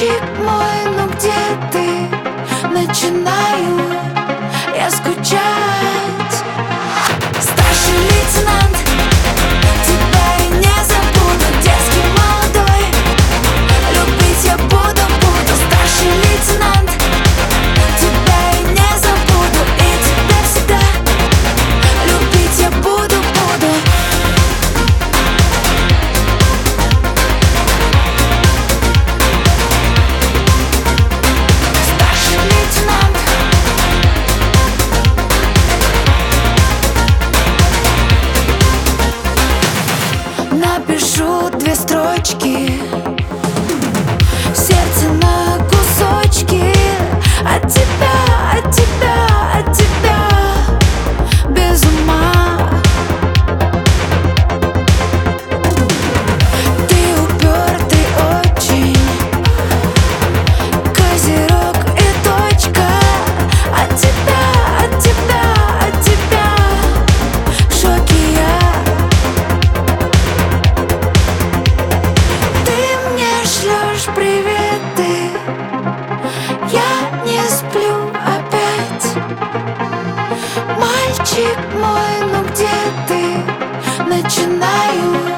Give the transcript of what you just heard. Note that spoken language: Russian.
Мальчик мой, ну где ты? Начинаю я скучать. Старший лейтенант, тебя я не забуду. Детский молодой, любить я буду. Старший лейтенант, тебя я не забуду. И тебя всегда любить я буду. Напишу 2 строчки, сердце на кусочки. От тебя, от тебя, от тебя без ума. Ты упертый очень, козерог и точка. От тебя, от тебя, от тебя в шоке я. Шлёшь приветы, я не сплю опять. Мальчик мой, ну где ты? Начинаю